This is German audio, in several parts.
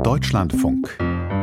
Deutschlandfunk.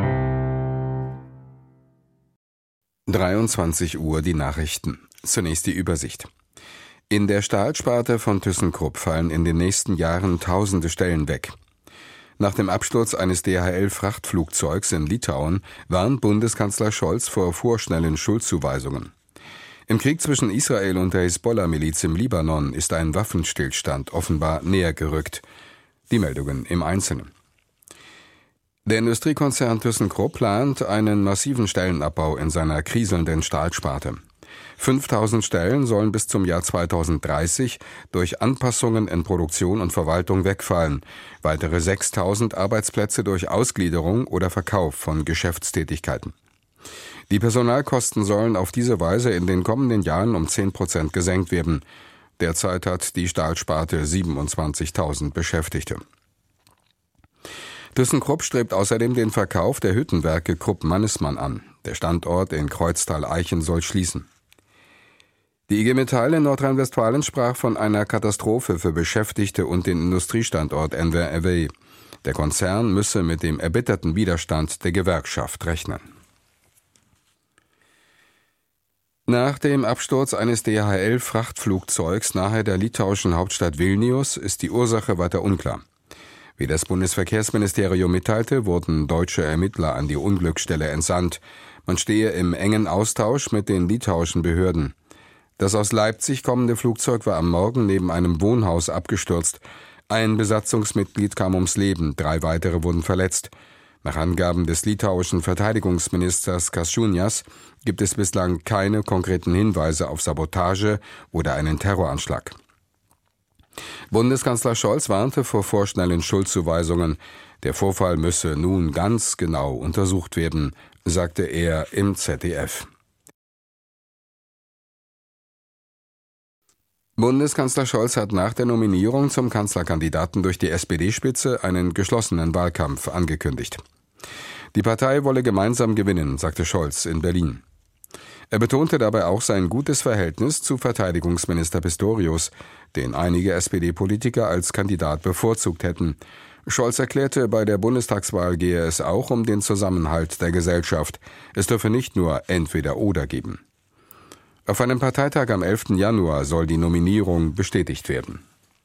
23 Uhr die Nachrichten. Zunächst die Übersicht. In der Stahlsparte von ThyssenKrupp fallen in den nächsten Jahren tausende Stellen weg. Nach dem Absturz eines DHL-Frachtflugzeugs in Litauen warnt Bundeskanzler Scholz vor vorschnellen Schuldzuweisungen. Im Krieg zwischen Israel und der Hisbollah-Miliz im Libanon ist ein Waffenstillstand offenbar näher gerückt. Die Meldungen im Einzelnen. Der Industriekonzern ThyssenKrupp plant einen massiven Stellenabbau in seiner kriselnden Stahlsparte. 5.000 Stellen sollen bis zum Jahr 2030 durch Anpassungen in Produktion und Verwaltung wegfallen, weitere 6.000 Arbeitsplätze durch Ausgliederung oder Verkauf von Geschäftstätigkeiten. Die Personalkosten sollen auf diese Weise in den kommenden Jahren um 10% gesenkt werden. Derzeit hat die Stahlsparte 27.000 Beschäftigte. ThyssenKrupp strebt außerdem den Verkauf der Hüttenwerke Krupp-Mannesmann an. Der Standort in Kreuztal-Eichen soll schließen. Die IG Metall in Nordrhein-Westfalen sprach von einer Katastrophe für Beschäftigte und den Industriestandort NWRW. Der Konzern müsse mit dem erbitterten Widerstand der Gewerkschaft rechnen. Nach dem Absturz eines DHL-Frachtflugzeugs nahe der litauischen Hauptstadt Vilnius ist die Ursache weiter unklar. Wie das Bundesverkehrsministerium mitteilte, wurden deutsche Ermittler an die Unglücksstelle entsandt. Man stehe im engen Austausch mit den litauischen Behörden. Das aus Leipzig kommende Flugzeug war am Morgen neben einem Wohnhaus abgestürzt. Ein Besatzungsmitglied kam ums Leben, 3 weitere wurden verletzt. Nach Angaben des litauischen Verteidigungsministers Kasčiūnas gibt es bislang keine konkreten Hinweise auf Sabotage oder einen Terroranschlag. Bundeskanzler Scholz warnte vor vorschnellen Schuldzuweisungen. Der Vorfall müsse nun ganz genau untersucht werden, sagte er im ZDF. Bundeskanzler Scholz hat nach der Nominierung zum Kanzlerkandidaten durch die SPD-Spitze einen geschlossenen Wahlkampf angekündigt. Die Partei wolle gemeinsam gewinnen, sagte Scholz in Berlin. Er betonte dabei auch sein gutes Verhältnis zu Verteidigungsminister Pistorius, den einige SPD-Politiker als Kandidat bevorzugt hätten. Scholz erklärte, bei der Bundestagswahl gehe es auch um den Zusammenhalt der Gesellschaft. Es dürfe nicht nur entweder oder geben. Auf einem Parteitag am 11. Januar soll die Nominierung bestätigt werden.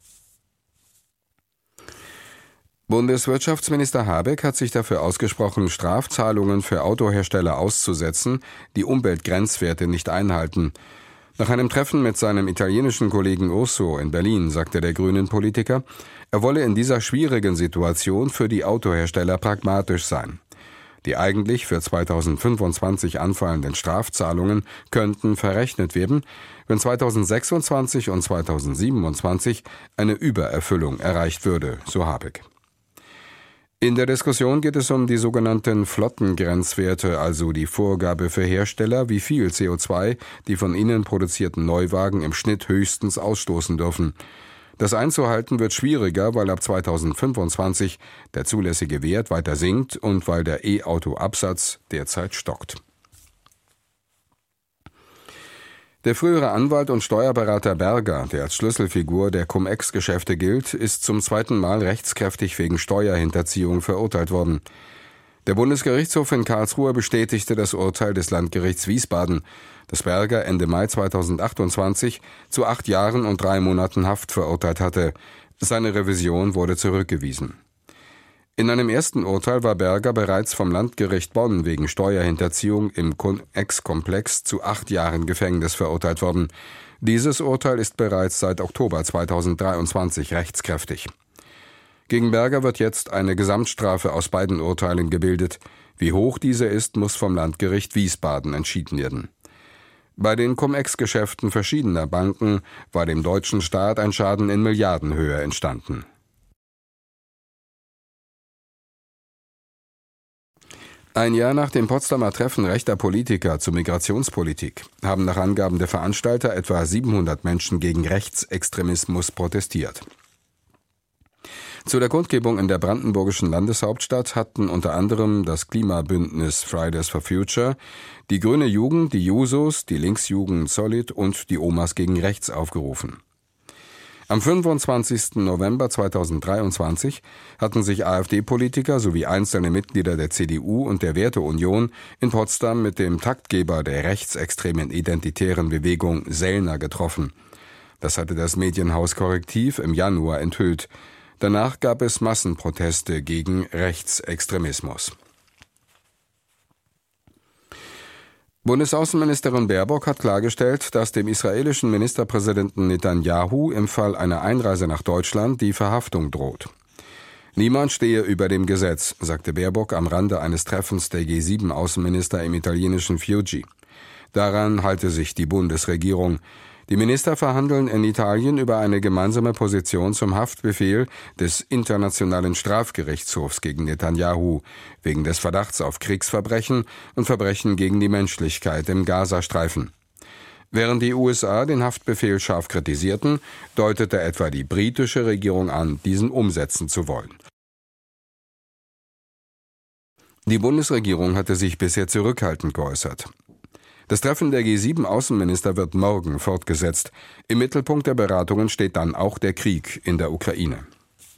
Bundeswirtschaftsminister Habeck hat sich dafür ausgesprochen, Strafzahlungen für Autohersteller auszusetzen, die Umweltgrenzwerte nicht einhalten. Nach einem Treffen mit seinem italienischen Kollegen Urso in Berlin sagte der Grünen-Politiker, er wolle in dieser schwierigen Situation für die Autohersteller pragmatisch sein. Die eigentlich für 2025 anfallenden Strafzahlungen könnten verrechnet werden, wenn 2026 und 2027 eine Übererfüllung erreicht würde, so Habeck. In der Diskussion geht es um die sogenannten Flottengrenzwerte, also die Vorgabe für Hersteller, wie viel CO2 die von ihnen produzierten Neuwagen im Schnitt höchstens ausstoßen dürfen. Das einzuhalten wird schwieriger, weil ab 2025 der zulässige Wert weiter sinkt und weil der E-Auto-Absatz derzeit stockt. Der frühere Anwalt und Steuerberater Berger, der als Schlüsselfigur der Cum-Ex-Geschäfte gilt, ist zum 2. Mal rechtskräftig wegen Steuerhinterziehung verurteilt worden. Der Bundesgerichtshof in Karlsruhe bestätigte das Urteil des Landgerichts Wiesbaden, das Berger Ende Mai 2028 zu 8 Jahren und 3 Monaten Haft verurteilt hatte. Seine Revision wurde zurückgewiesen. In einem ersten Urteil war Berger bereits vom Landgericht Bonn wegen Steuerhinterziehung im Cum-Ex-Komplex zu 8 Jahren Gefängnis verurteilt worden. Dieses Urteil ist bereits seit Oktober 2023 rechtskräftig. Gegen Berger wird jetzt eine Gesamtstrafe aus beiden Urteilen gebildet. Wie hoch diese ist, muss vom Landgericht Wiesbaden entschieden werden. Bei den Cum-Ex-Geschäften verschiedener Banken war dem deutschen Staat ein Schaden in Milliardenhöhe entstanden. Ein Jahr nach dem Potsdamer Treffen rechter Politiker zur Migrationspolitik haben nach Angaben der Veranstalter etwa 700 Menschen gegen Rechtsextremismus protestiert. Zu der Kundgebung in der brandenburgischen Landeshauptstadt hatten unter anderem das Klimabündnis Fridays for Future, die Grüne Jugend, die Jusos, die Linksjugend Solid und die Omas gegen Rechts aufgerufen. Am 25. November 2023 hatten sich AfD-Politiker sowie einzelne Mitglieder der CDU und der Werteunion in Potsdam mit dem Taktgeber der rechtsextremen identitären Bewegung Sellner getroffen. Das hatte das Medienhaus Korrektiv im Januar enthüllt. Danach gab es Massenproteste gegen Rechtsextremismus. Bundesaußenministerin Baerbock hat klargestellt, dass dem israelischen Ministerpräsidenten Netanyahu im Fall einer Einreise nach Deutschland die Verhaftung droht. Niemand stehe über dem Gesetz, sagte Baerbock am Rande eines Treffens der G7-Außenminister im italienischen Fiuggi. Daran halte sich die Bundesregierung. Die Minister verhandeln in Italien über eine gemeinsame Position zum Haftbefehl des Internationalen Strafgerichtshofs gegen Netanyahu wegen des Verdachts auf Kriegsverbrechen und Verbrechen gegen die Menschlichkeit im Gazastreifen. Während die USA den Haftbefehl scharf kritisierten, deutete etwa die britische Regierung an, diesen umsetzen zu wollen. Die Bundesregierung hatte sich bisher zurückhaltend geäußert. Das Treffen der G7-Außenminister wird morgen fortgesetzt. Im Mittelpunkt der Beratungen steht dann auch der Krieg in der Ukraine.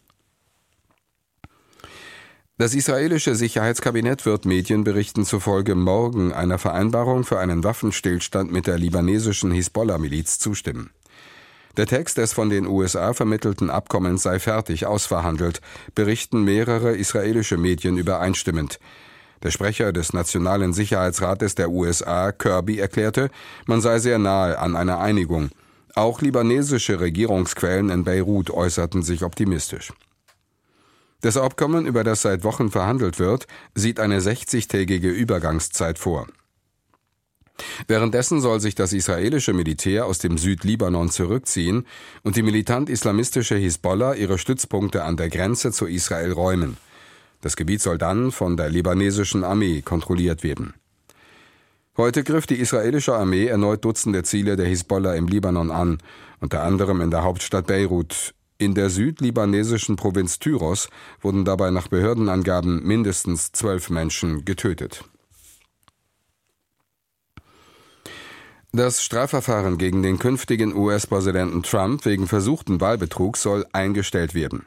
Das israelische Sicherheitskabinett wird Medienberichten zufolge morgen einer Vereinbarung für einen Waffenstillstand mit der libanesischen Hisbollah-Miliz zustimmen. Der Text des von den USA vermittelten Abkommens sei fertig ausverhandelt, berichten mehrere israelische Medien übereinstimmend. Der Sprecher des Nationalen Sicherheitsrates der USA, Kirby, erklärte, man sei sehr nahe an einer Einigung. Auch libanesische Regierungsquellen in Beirut äußerten sich optimistisch. Das Abkommen, über das seit Wochen verhandelt wird, sieht eine 60-tägige Übergangszeit vor. Währenddessen soll sich das israelische Militär aus dem Südlibanon zurückziehen und die militant-islamistische Hisbollah ihre Stützpunkte an der Grenze zu Israel räumen. Das Gebiet soll dann von der libanesischen Armee kontrolliert werden. Heute griff die israelische Armee erneut Dutzende Ziele der Hisbollah im Libanon an, unter anderem in der Hauptstadt Beirut. In der südlibanesischen Provinz Tyros wurden dabei nach Behördenangaben mindestens 12 Menschen getötet. Das Strafverfahren gegen den künftigen US-Präsidenten Trump wegen versuchten Wahlbetrugs soll eingestellt werden.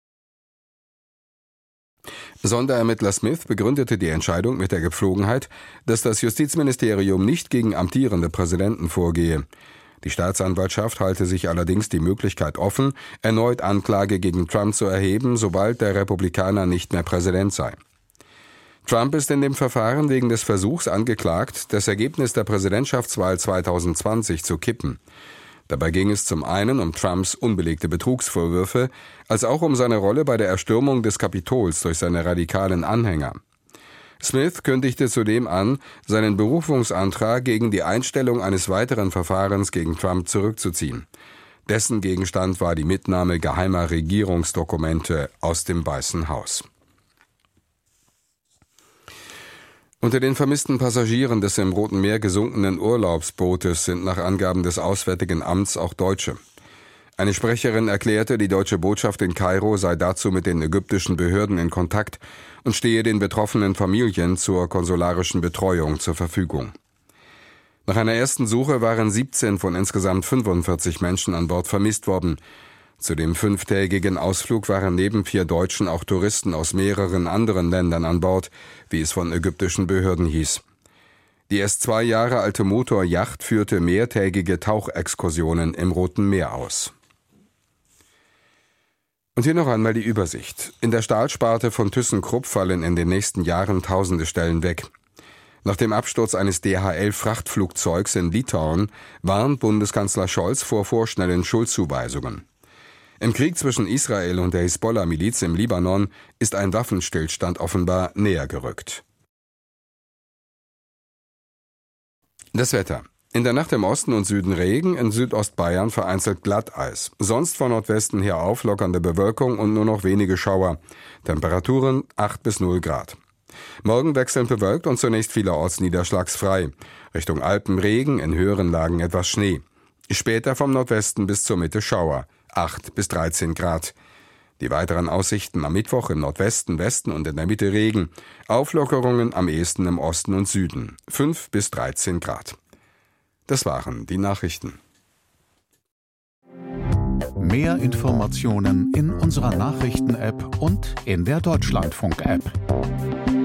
Sonderermittler Smith begründete die Entscheidung mit der Gepflogenheit, dass das Justizministerium nicht gegen amtierende Präsidenten vorgehe. Die Staatsanwaltschaft halte sich allerdings die Möglichkeit offen, erneut Anklage gegen Trump zu erheben, sobald der Republikaner nicht mehr Präsident sei. Trump ist in dem Verfahren wegen des Versuchs angeklagt, das Ergebnis der Präsidentschaftswahl 2020 zu kippen. Dabei ging es zum einen um Trumps unbelegte Betrugsvorwürfe, als auch um seine Rolle bei der Erstürmung des Kapitols durch seine radikalen Anhänger. Smith kündigte zudem an, seinen Berufungsantrag gegen die Einstellung eines weiteren Verfahrens gegen Trump zurückzuziehen. Dessen Gegenstand war die Mitnahme geheimer Regierungsdokumente aus dem Weißen Haus. Unter den vermissten Passagieren des im Roten Meer gesunkenen Urlaubsbootes sind nach Angaben des Auswärtigen Amts auch Deutsche. Eine Sprecherin erklärte, die deutsche Botschaft in Kairo sei dazu mit den ägyptischen Behörden in Kontakt und stehe den betroffenen Familien zur konsularischen Betreuung zur Verfügung. Nach einer ersten Suche waren 17 von insgesamt 45 Menschen an Bord vermisst worden. Zu dem 5-tägigen Ausflug waren neben 4 Deutschen auch Touristen aus mehreren anderen Ländern an Bord, wie es von ägyptischen Behörden hieß. Die erst 2 Jahre alte Motorjacht führte mehrtägige Tauchexkursionen im Roten Meer aus. Und hier noch einmal die Übersicht. In der Stahlsparte von ThyssenKrupp fallen in den nächsten Jahren tausende Stellen weg. Nach dem Absturz eines DHL-Frachtflugzeugs in Litauen warnt Bundeskanzler Scholz vor vorschnellen Schuldzuweisungen. Im Krieg zwischen Israel und der Hisbollah-Miliz im Libanon ist ein Waffenstillstand offenbar näher gerückt. Das Wetter. In der Nacht im Osten und Süden Regen, in Südostbayern vereinzelt Glatteis. Sonst von Nordwesten her auflockernde Bewölkung und nur noch wenige Schauer. Temperaturen 8 bis 0 Grad. Morgen wechselnd bewölkt und zunächst vielerorts niederschlagsfrei. Richtung Alpen Regen, in höheren Lagen etwas Schnee. Später vom Nordwesten bis zur Mitte Schauer. 8 bis 13 Grad. Die weiteren Aussichten am Mittwoch im Nordwesten, Westen und in der Mitte Regen. Auflockerungen am ehesten im Osten und Süden. 5 bis 13 Grad. Das waren die Nachrichten. Mehr Informationen in unserer Nachrichten-App und in der Deutschlandfunk-App.